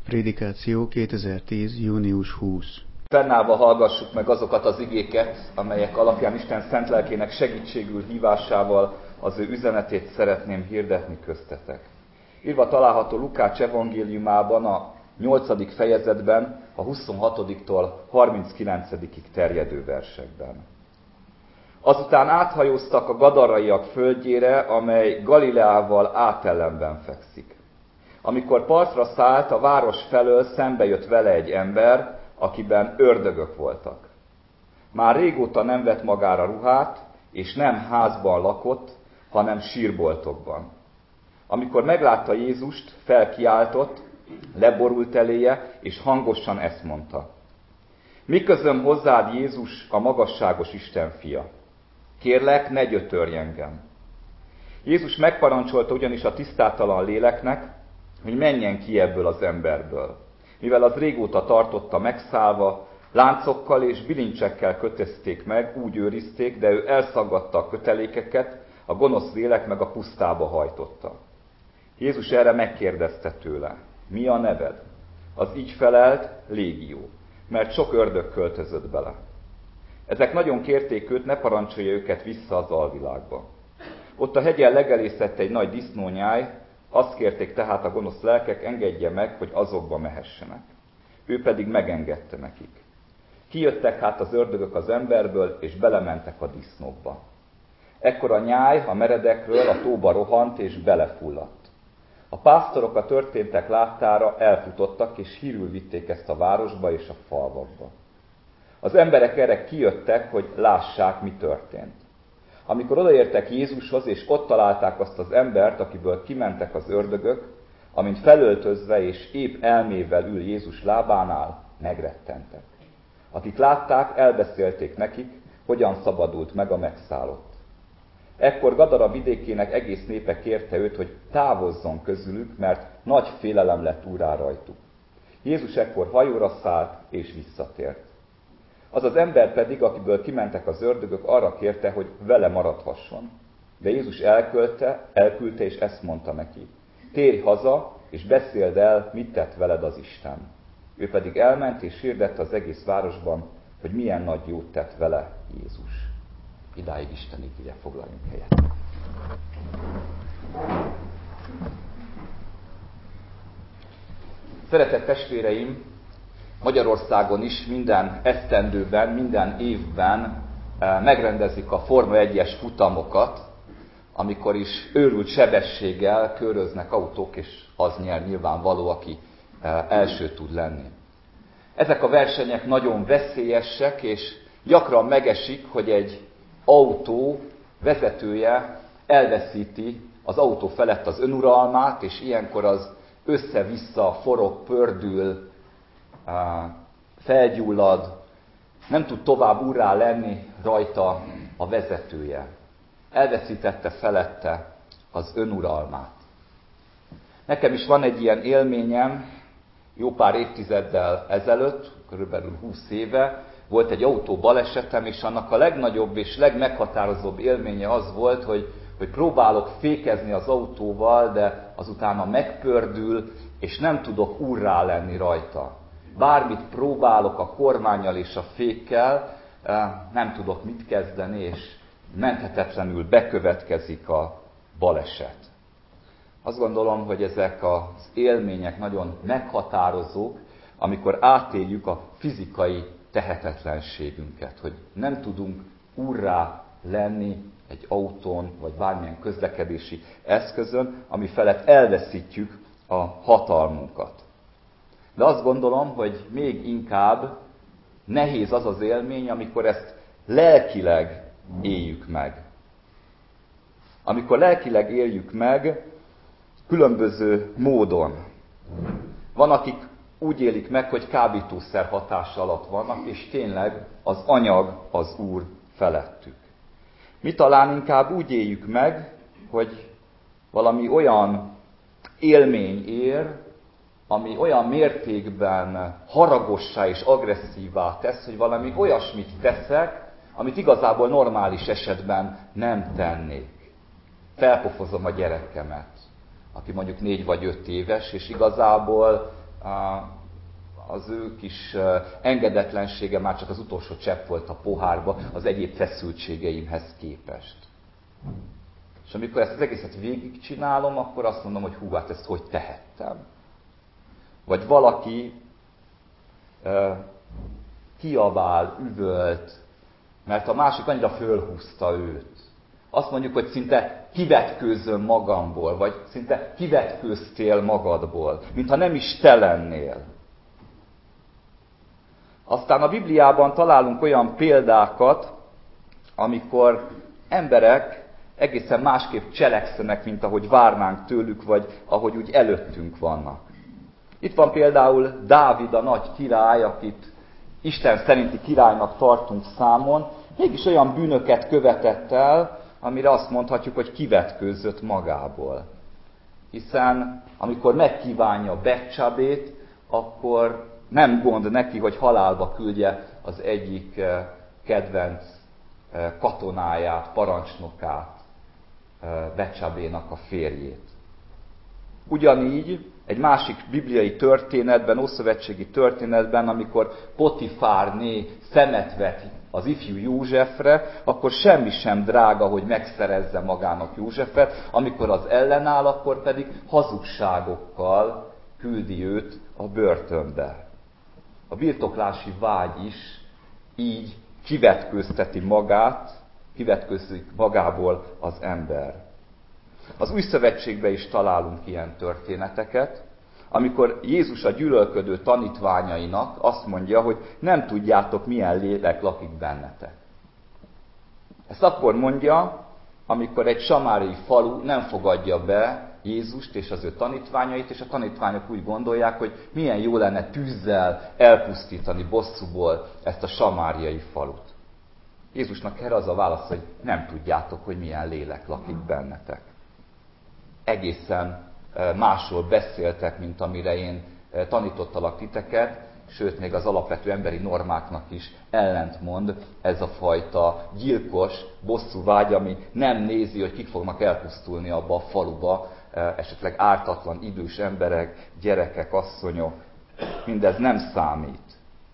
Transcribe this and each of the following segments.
Prédikáció 2010. június 20. Fennállva hallgassuk meg azokat az igéket, amelyek alapján Isten szent lelkének segítségül hívásával az ő üzenetét szeretném hirdetni köztetek. Írva található Lukács evangéliumában a 8. fejezetben, a 26-tól 39-ig terjedő versekben. Azután áthajóztak a gadaraiak földjére, amely Galileával átellenben fekszik. Amikor partra szállt, a város felől szembe jött vele egy ember, akiben ördögök voltak. Már régóta nem vett magára ruhát, és nem házban lakott, hanem sírboltokban. Amikor meglátta Jézust, felkiáltott, leborult eléje, és hangosan ezt mondta: Mi közöm hozzád, Jézus, a magasságos Isten fia? Kérlek, ne gyötörj engem. Jézus megparancsolta ugyanis a tisztátalan léleknek, hogy menjen ki ebből az emberből. Mivel az régóta tartotta megszállva, láncokkal és bilincsekkel kötözték meg, úgy őrizték, de ő elszaggatta a kötelékeket, a gonosz lélek meg a pusztába hajtotta. Jézus erre megkérdezte tőle: Mi a neved? Az így felelt: Légió, mert sok ördög költözött bele. Ezek nagyon kérték őt, ne parancsolja őket vissza az alvilágba. Ott a hegyen legelészett egy nagy disznónyáj, azt kérték tehát a gonosz lelkek, engedje meg, hogy azokba mehessenek. Ő pedig megengedte nekik. Kijöttek hát az ördögök az emberből, és belementek a disznókba. Ekkor a nyáj a meredekről a tóba rohant, és belefulladt. A pásztorok a történtek láttára elfutottak, és hírül vitték ezt a városba és a falvakba. Az emberek erre kijöttek, hogy lássák, mi történt. Amikor odaértek Jézushoz, és ott találták azt az embert, akiből kimentek az ördögök, amint felöltözve és épp elmével ül Jézus lábánál, megrettentek. Akik látták, elbeszélték nekik, hogyan szabadult meg a megszállott. Ekkor Gadara vidékének egész népe kérte őt, hogy távozzon közülük, mert nagy félelem lett úrrá rajtuk. Jézus ekkor hajóra szállt és visszatért. Az az ember pedig, akiből kimentek az ördögök, arra kérte, hogy vele maradhasson. De Jézus elküldte, és ezt mondta neki: Térj haza, és beszéld el, mit tett veled az Isten. Ő pedig elment, és hirdette az egész városban, hogy milyen nagy jót tett vele Jézus. Idáig Isten igéje, foglaljunk helyet. Szeretett testvéreim, Magyarországon is minden esztendőben, minden évben megrendezik a Forma 1-es futamokat, amikor is őrült sebességgel köröznek autók, és az nyer nyilvánvaló, aki első tud lenni. Ezek a versenyek nagyon veszélyesek, és gyakran megesik, hogy egy autó vezetője elveszíti az autó felett az önuralmát, és ilyenkor az össze-vissza forog, pördül, felgyullad, nem tud tovább urrá lenni rajta a vezetője. Elveszítette felette az önuralmát. Nekem is van egy ilyen élményem, jó pár évtizeddel ezelőtt, körülbelül 20 éve, volt egy autó balesetem, és annak a legnagyobb és legmeghatározóbb élménye az volt, hogy próbálok fékezni az autóval, de azutána megpördül, és nem tudok urrá lenni rajta. Bármit próbálok a kormánnyal és a fékkel, nem tudok mit kezdeni, és menthetetlenül bekövetkezik a baleset. Azt gondolom, hogy ezek az élmények nagyon meghatározók, amikor átéljük a fizikai tehetetlenségünket, hogy nem tudunk urrá lenni egy autón, vagy bármilyen közlekedési eszközön, ami felett elveszítjük a hatalmunkat. De azt gondolom, hogy még inkább nehéz az az élmény, amikor ezt lelkileg éljük meg. Amikor lelkileg éljük meg, különböző módon. Van, akik úgy élik meg, hogy kábítószer hatása alatt vannak, és tényleg az anyag az Úr felettük. Mi talán inkább úgy éljük meg, hogy valami olyan élmény ér, ami olyan mértékben haragossá és agresszívá tesz, hogy valami olyasmit teszek, amit igazából normális esetben nem tennék. Felpofozom a gyerekemet, aki mondjuk 4 vagy 5 éves, és igazából az ő kis engedetlensége már csak az utolsó csepp volt a pohárba az egyéb feszültségeimhez képest. És amikor ezt az egészet végigcsinálom, akkor azt mondom, hogy hú, hát ezt hogy tehettem. Vagy valaki kiabál, üvölt, mert a másik annyira fölhúzta őt. Azt mondjuk, hogy szinte kivetkőzöm magamból, vagy szinte kivetkőztél magadból, mintha nem is te lennél. Aztán a Bibliában találunk olyan példákat, amikor emberek egészen másképp cselekszenek, mint ahogy várnánk tőlük, vagy ahogy úgy előttünk vannak. Itt van például Dávid, a nagy király, akit Isten szerinti királynak tartunk számon, mégis olyan bűnöket követett el, amire azt mondhatjuk, hogy kivetkőzött magából. Hiszen amikor megkívánja Betcsabét, akkor nem gond neki, hogy halálba küldje az egyik kedvenc katonáját, parancsnokát, Betcsabénak a férjét. Ugyanígy egy másik bibliai történetben, ószövetségi történetben, amikor Potifárné szemet vet az ifjú Józsefre, akkor semmi sem drága, hogy megszerezze magának Józsefet, amikor az ellenáll, akkor pedig hazugságokkal küldi őt a börtönbe. A birtoklási vágy is így kivetkőzteti magát, kivetkőzik magából az ember. Az Új Szövetségben is találunk ilyen történeteket, amikor Jézus a gyűlölködő tanítványainak azt mondja, hogy nem tudjátok, milyen lélek lakik bennetek. Ezt akkor mondja, amikor egy samáriai falu nem fogadja be Jézust és az ő tanítványait, és a tanítványok úgy gondolják, hogy milyen jó lenne tűzzel elpusztítani bosszúból ezt a samáriai falut. Jézusnak erre az a válasz, hogy nem tudjátok, hogy milyen lélek lakik bennetek. Egészen másról beszéltek, mint amire én tanítottalak titeket, sőt, még az alapvető emberi normáknak is ellentmond ez a fajta gyilkos bosszúvágy, ami nem nézi, hogy kik fognak elpusztulni abba a faluba, esetleg ártatlan idős emberek, gyerekek, asszonyok, mindez nem számít.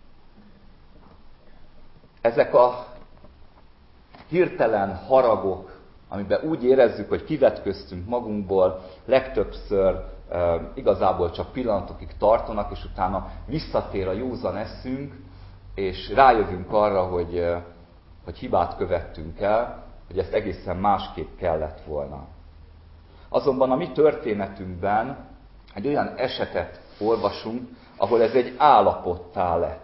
Ezek a hirtelen haragok, amiben úgy érezzük, hogy kivetköztünk magunkból, legtöbbször igazából csak pillanatokig tartanak, és utána visszatér a józan eszünk, és rájövünk arra, hogy hibát követtünk el, hogy ezt egészen másképp kellett volna. Azonban a mi történetünkben egy olyan esetet olvasunk, ahol ez egy állapottá lett.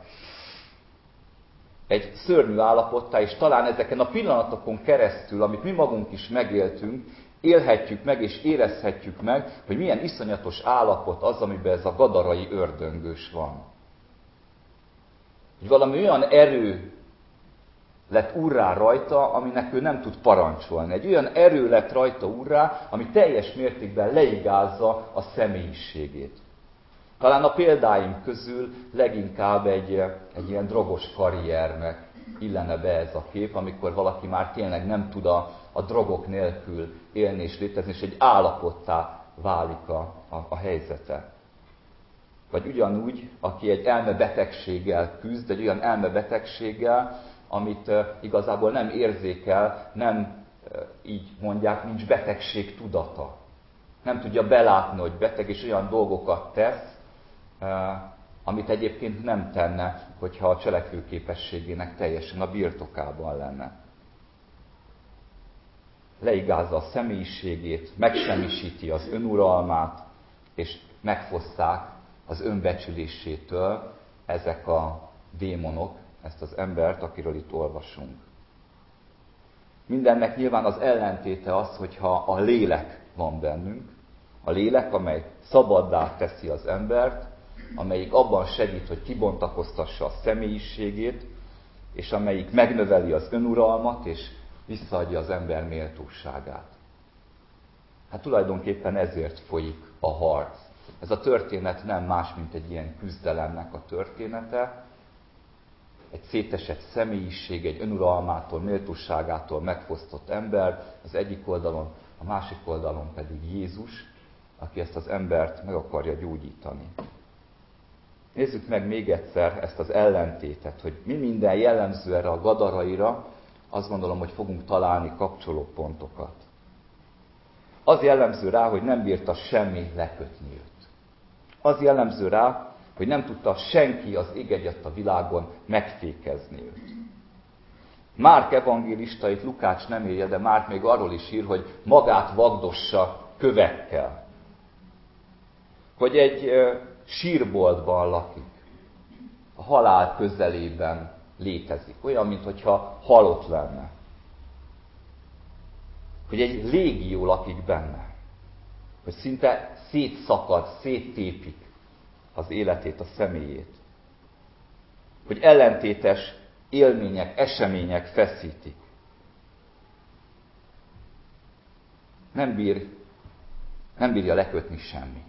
Egy szörnyű állapottá, és talán ezeken a pillanatokon keresztül, amit mi magunk is megéltünk, élhetjük meg és érezhetjük meg, hogy milyen iszonyatos állapot az, amiben ez a gadarai ördöngős van. Hogy valami olyan erő lett urrá rajta, aminek ő nem tud parancsolni. Egy olyan erő lett rajta urrá, ami teljes mértékben leigázza a személyiségét. Talán a példáim közül leginkább egy ilyen drogos karriernek illene be ez a kép, amikor valaki már tényleg nem tud a drogok nélkül élni és létezni, és egy állapottá válik a helyzete. Vagy ugyanúgy, aki egy elmebetegséggel küzd, egy olyan elmebetegséggel, amit igazából nem érzékel, nem így mondják, nincs betegség tudata. Nem tudja belátni, hogy beteg, és olyan dolgokat tesz, amit egyébként nem tenne, hogyha a cselekvőképességének teljesen a birtokában lenne. Leigázza a személyiségét, megsemmisíti az önuralmát, és megfosszák az önbecsülésétől ezek a démonok, ezt az embert, akiről itt olvasunk. Mindennek nyilván az ellentéte az, hogyha a lélek van bennünk, a lélek, amely szabaddá teszi az embert, amelyik abban segít, hogy kibontakoztassa a személyiségét, és amelyik megnöveli az önuralmat, és visszaadja az ember méltóságát. Hát tulajdonképpen ezért folyik a harc. Ez a történet nem más, mint egy ilyen küzdelemnek a története. Egy szétesett személyiség, egy önuralmától, méltóságától megfosztott ember az egyik oldalon, a másik oldalon pedig Jézus, aki ezt az embert meg akarja gyógyítani. Nézzük meg még egyszer ezt az ellentétet, hogy mi minden jellemző erre a gadaraira, azt gondolom, hogy fogunk találni kapcsolópontokat. Az jellemző rá, hogy nem bírta semmi lekötni őt. Az jellemző rá, hogy nem tudta senki az ég a világon megfékezni őt. Márk evangélista, itt Lukács nem írja, de Márk még arról is ír, hogy magát vagdossa kövekkel. Hogy egy sírboltban lakik. A halál közelében létezik. Olyan, mintha halott lenne. Hogy egy légió lakik benne. Hogy szinte szétszakad, széttépik az életét, a személyét. Hogy ellentétes élmények, események feszítik. Nem bírja lekötni semmi.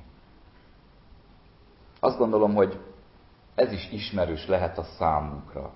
Azt gondolom, hogy ez is ismerős lehet a számunkra.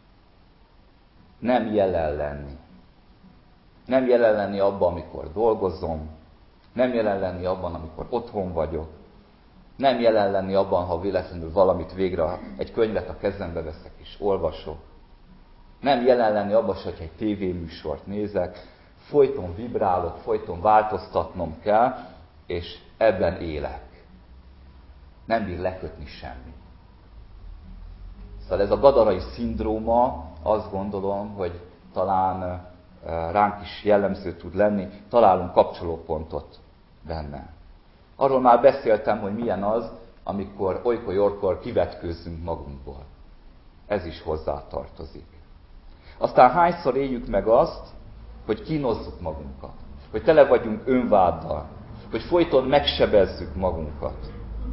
Nem jelen lenni. Nem jelen lenni abban, amikor dolgozom. Nem jelen lenni abban, amikor otthon vagyok. Nem jelen lenni abban, ha véletlenül valamit végre, egy könyvet a kezembe veszek és olvasok. Nem jelen lenni abban, hogy egy tévéműsort nézek. Folyton vibrálok, folyton változtatnom kell, és ebben élek. Nem bír lekötni semmi. Szóval ez a gadarai szindróma, azt gondolom, hogy talán ránk is jellemző tud lenni, találunk kapcsolópontot benne. Arról már beszéltem, hogy milyen az, amikor olykor-olykor kivetkőzzünk magunkból. Ez is hozzátartozik. Aztán hányszor éljük meg azt, hogy kínozzuk magunkat, hogy tele vagyunk önváddal, hogy folyton megsebezzük magunkat.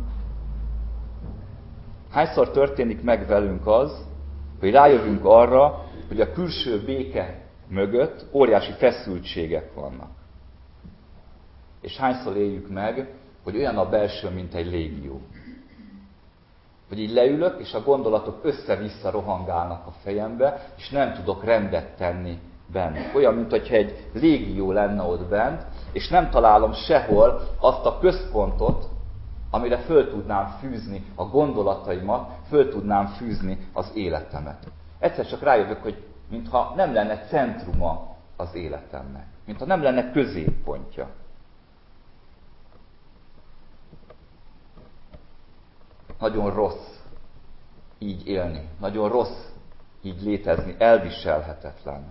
Hányszor történik meg velünk az, hogy rájövünk arra, hogy a külső béke mögött óriási feszültségek vannak. És hányszor éljük meg, hogy olyan a belső, mint egy légió. Hogy így leülök, és a gondolatok össze-vissza rohangálnak a fejembe, és nem tudok rendet tenni benne. Olyan, mintha egy légió lenne ott bent, és nem találom sehol azt a központot, amire föl tudnám fűzni a gondolataimat, föl tudnám fűzni az életemet. Egyszer csak rájövök, hogy mintha nem lenne centruma az életemnek. Mintha nem lenne középpontja. Nagyon rossz így élni. Nagyon rossz így létezni. Elviselhetetlen.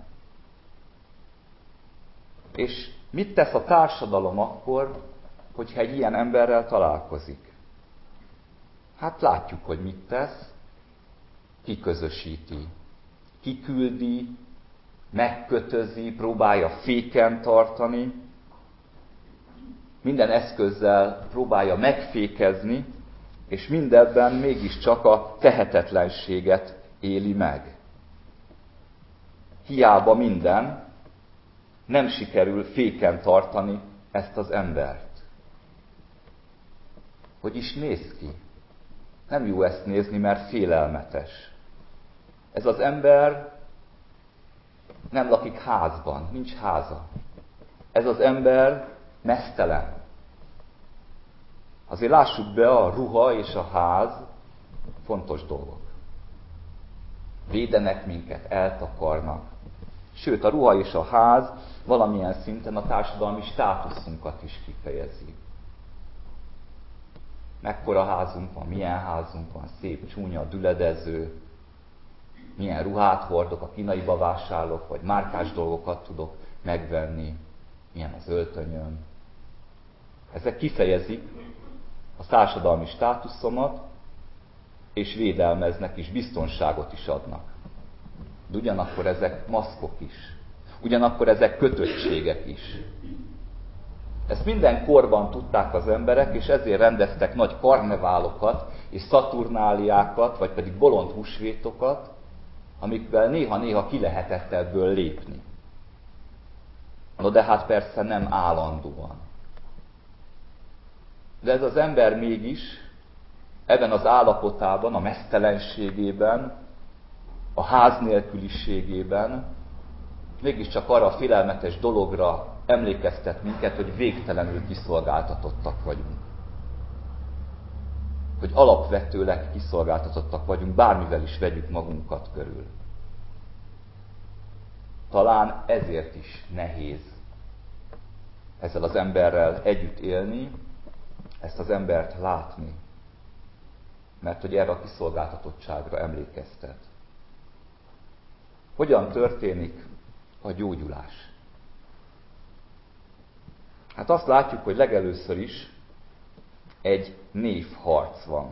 És mit tesz a társadalom akkor, hogyha egy ilyen emberrel találkozik? Hát látjuk, hogy mit tesz. Kiközösíti. Kiküldi, megkötözi, próbálja féken tartani. Minden eszközzel próbálja megfékezni, és mindebben mégiscsak a tehetetlenséget éli meg. Hiába minden, nem sikerül féken tartani ezt az embert. Hogy is néz ki? Nem jó ezt nézni, mert félelmetes. Ez az ember nem lakik házban, nincs háza. Ez az ember meztelen. Azért lássuk be, a ruha és a ház fontos dolgok. Védenek minket, eltakarnak. Sőt, a ruha és a ház valamilyen szinten a társadalmi státuszunkat is kifejezi. Mekkora házunk van, milyen házunk van, szép, csúnya, düledező, milyen ruhát hordok, a kínaiba vásárolok, vagy márkás dolgokat tudok megvenni, milyen az öltönyöm. Ezek kifejezik a társadalmi státuszomat, és védelmeznek is, biztonságot is adnak. De ugyanakkor ezek maszkok is. Ugyanakkor ezek kötöttségek is. Ezt minden korban tudták az emberek, és ezért rendeztek nagy karneválokat, és szaturnáliákat, vagy pedig bolond húsvétokat, amikvel néha-néha ki lehetett ebből lépni. No de hát persze nem állandóan. De ez az ember mégis ebben az állapotában, a meztelenségében, a ház nélküliségében mégiscsak arra a félelmetes dologra emlékeztet minket, hogy végtelenül kiszolgáltatottak vagyunk. hogy alapvetőleg kiszolgáltatottak vagyunk, bármivel is vegyük magunkat körül. Talán ezért is nehéz ezzel az emberrel együtt élni, ezt az embert látni, mert hogy erre a kiszolgáltatottságra emlékeztet. Hogyan történik a gyógyulás? Hát azt látjuk, hogy legelőször is egy névharc van.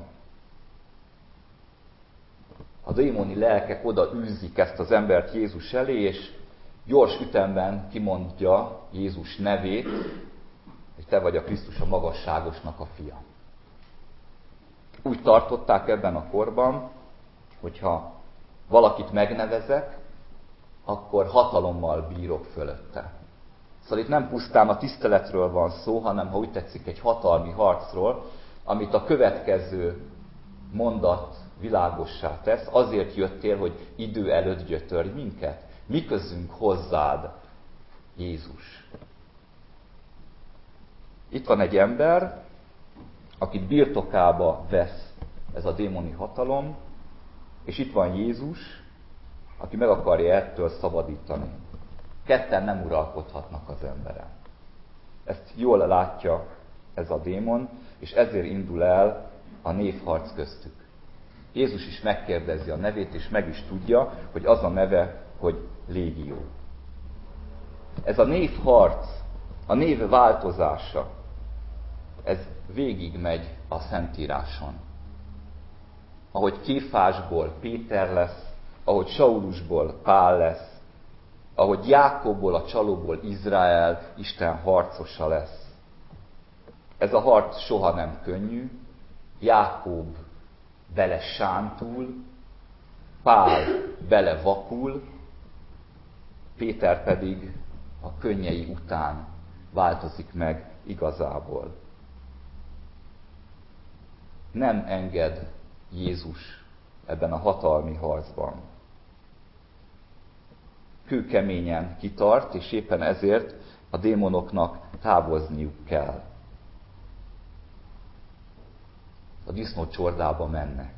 A démoni lelkek oda űzik ezt az embert Jézus elé, és gyors ütemben kimondja Jézus nevét, hogy te vagy a Krisztus, a magasságosnak a fia. Úgy tartották ebben a korban, hogyha valakit megnevezek, akkor hatalommal bírok fölötte. Szóval itt nem pusztán a tiszteletről van szó, hanem, ha úgy tetszik, egy hatalmi harcról, amit a következő mondat világossá tesz. Azért jöttél, hogy idő előtt gyötörj minket. Mi közünk hozzád, Jézus? Itt van egy ember, akit birtokába vesz ez a démoni hatalom, és itt van Jézus, aki meg akarja ettől szabadítani. Ketten nem uralkodhatnak az emberen. Ezt jól látja ez a démon, és ezért indul el a névharc köztük. Jézus is megkérdezi a nevét, és meg is tudja, hogy az a neve, hogy Légió. Ez a névharc, a név változása, ez végigmegy a Szentíráson. Ahogy Kéfásból Péter lesz, ahogy Saulusból Pál lesz, ahogy Jákobból, a csalóból Izrael, Isten harcosa lesz. Ez a harc soha nem könnyű, Jákob bele sántul, Pál bele vakul, Péter pedig a könnyei után változik meg igazából. Nem enged Jézus ebben a hatalmi harcban. Kőkeményen kitart, és éppen ezért a démonoknak távozniuk kell. A disznócsordába mennek.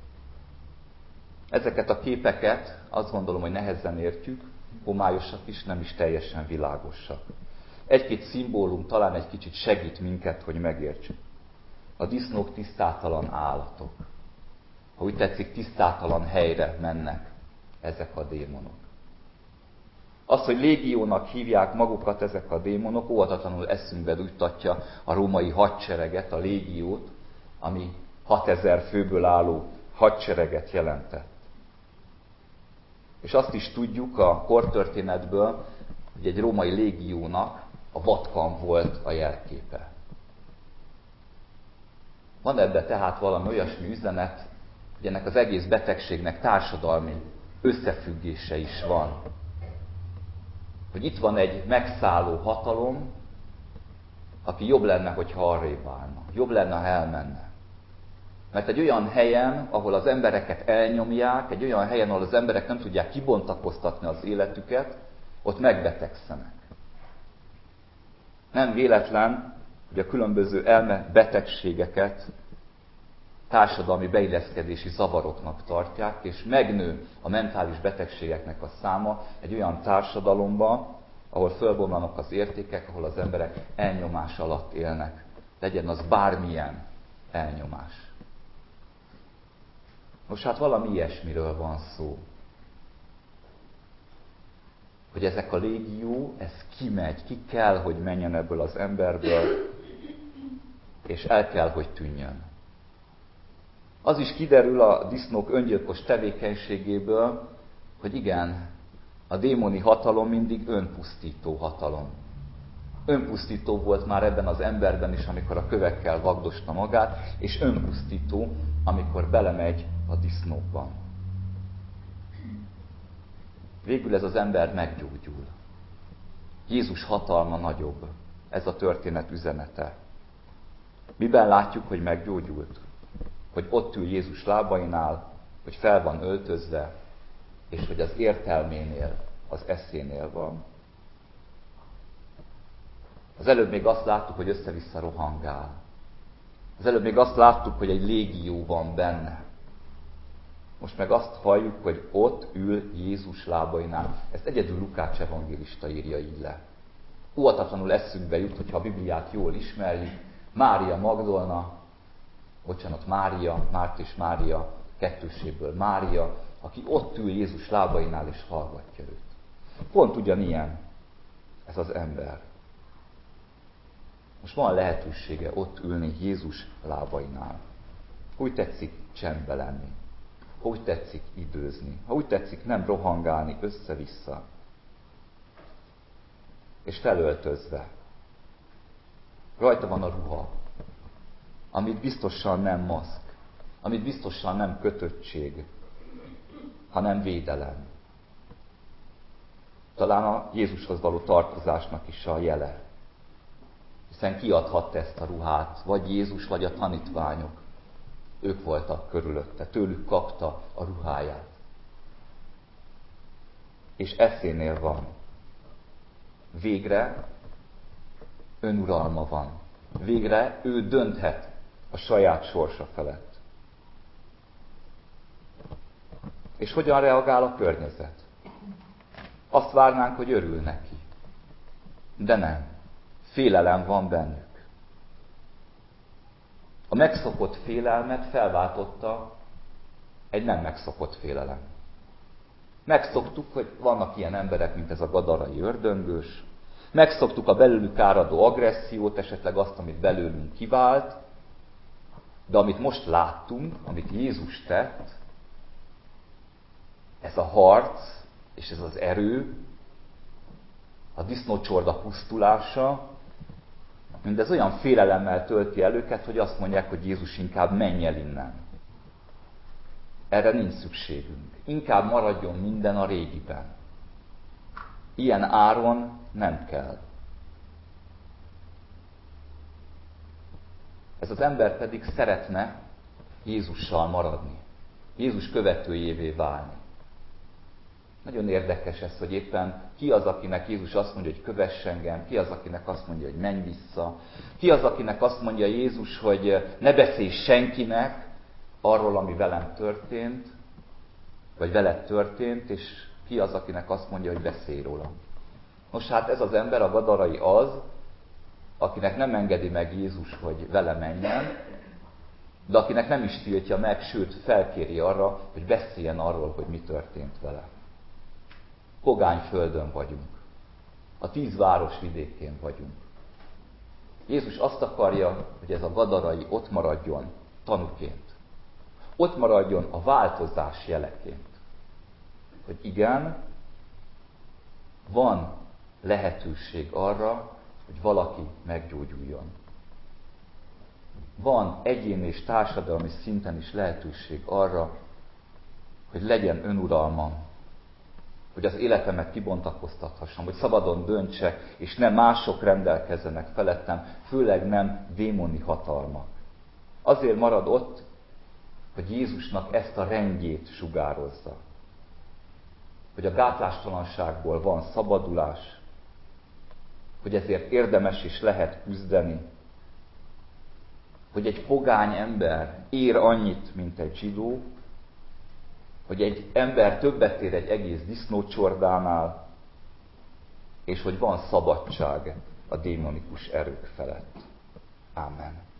Ezeket a képeket azt gondolom, hogy nehezen értjük, homályosak is, nem is teljesen világosak. Egy-két szimbólum talán egy kicsit segít minket, hogy megértsük. A disznók tisztátalan állatok. Ha úgy tetszik, tisztátalan helyre mennek ezek a démonok. Az, hogy légiónak hívják magukat ezek a démonok, óvatatlanul eszünkbe juttatja a római hadsereget, a légiót, ami 6000 főből álló hadsereget jelentett. És azt is tudjuk a kortörténetből, hogy egy római légiónak a vatkan volt a jelképe. Van ebbe tehát valami olyasmi üzenet, hogy ennek az egész betegségnek társadalmi összefüggése is van. Hogy itt van egy megszálló hatalom, aki jobb lenne, hogyha arrébb állna. Jobb lenne, ha elmenne. Mert egy olyan helyen, ahol az embereket elnyomják, egy olyan helyen, ahol az emberek nem tudják kibontakoztatni az életüket, ott megbetegszenek. Nem véletlen, hogy a különböző elmebetegségeket társadalmi beilleszkedési zavaroknak tartják, és megnő a mentális betegségeknek a száma egy olyan társadalomban, ahol fölbomlanak az értékek, ahol az emberek elnyomás alatt élnek. Legyen az bármilyen elnyomás. Most hát valami ilyesmiről van szó. Hogy ezek a légió, ez kimegy, ki kell, hogy menjen ebből az emberből, és el kell, hogy tűnjön. Az is kiderül a disznók öngyilkos tevékenységéből, hogy igen, a démoni hatalom mindig önpusztító hatalom. Önpusztító volt már ebben az emberben is, amikor a kövekkel vagdosta magát, és önpusztító, amikor belemegy a disznókban. Végül ez az ember meggyógyul. Jézus hatalma nagyobb. Ez a történet üzenete. Miben látjuk, hogy meggyógyult? Hogy ott ül Jézus lábainál, hogy fel van öltözve, és hogy az értelménél, az eszénél van. Az előbb még azt láttuk, hogy össze-vissza rohangál. Az előbb még azt láttuk, hogy egy légió van benne. Most meg azt halljuk, hogy ott ül Jézus lábainál. Ezt egyedül Lukács evangélista írja így le. Óvatatlanul eszünkbe jut, hogyha a Bibliát jól ismerjük, Márt és Mária kettőséből Mária, aki ott ül Jézus lábainál és hallgatja őt. Pont ugyanilyen ez az ember. Most van lehetősége ott ülni Jézus lábainál. Úgy tetszik csendbe lenni. Úgy tetszik időzni. Ha úgy tetszik nem rohangálni össze-vissza. És felöltözve. Rajta van a ruha, amit biztosan nem maszk, amit biztosan nem kötöttség, hanem védelem. Talán a Jézushoz való tartozásnak is a jele. Hiszen kiadhatta ezt a ruhát, vagy Jézus, vagy a tanítványok. Ők voltak körülötte, tőlük kapta a ruháját. És eszénél van. Végre önuralma van. Végre ő dönthet a saját sorsa felett. És hogyan reagál a környezet? Azt várnánk, hogy örül neki. De nem. Félelem van bennük. A megszokott félelmet felváltotta egy nem megszokott félelem. Megszoktuk, hogy vannak ilyen emberek, mint ez a gadarai ördöngős. Megszoktuk a belőlük áradó agressziót, esetleg azt, amit belőlünk kivált. De amit most láttunk, amit Jézus tett, ez a harc és ez az erő, a disznócsorda pusztulása, mindez olyan félelemmel tölti el őket, hogy azt mondják, hogy Jézus inkább menj el innen. Erre nincs szükségünk. Inkább maradjon minden a régiben. Ilyen áron nem kell. Ez az ember pedig szeretne Jézussal maradni. Jézus követőjévé válni. Nagyon érdekes ez, hogy éppen ki az, akinek Jézus azt mondja, hogy kövess engem, ki az, akinek azt mondja, hogy menj vissza, ki az, akinek azt mondja Jézus, hogy ne beszélj senkinek arról, ami velem történt, vagy veled történt, és ki az, akinek azt mondja, hogy beszélj rólam. Nos hát ez az ember, a gadarai az, akinek nem engedi meg Jézus, hogy vele menjen, de akinek nem is tiltja meg, sőt felkéri arra, hogy beszéljen arról, hogy mi történt vele. Pogány földön vagyunk. A 10 város vidékén vagyunk. Jézus azt akarja, hogy ez a gadarai ott maradjon tanúként. Ott maradjon a változás jeleként. Hogy igen, van lehetőség arra, hogy valaki meggyógyuljon. Van egyéni és társadalmi szinten is lehetőség arra, hogy legyen önuralmam, hogy az életemet kibontakoztathassam, hogy szabadon döntsek, és nem mások rendelkezzenek felettem, főleg nem démoni hatalmak. Azért marad ott, hogy Jézusnak ezt a rendjét sugározza. Hogy a gátlástalanságból van szabadulás, hogy ezért érdemes is lehet küzdeni, hogy egy pogány ember ér annyit, mint egy zsidó, hogy egy ember többet ér egy egész disznócsordánál, és hogy van szabadság a démonikus erők felett. Ámen.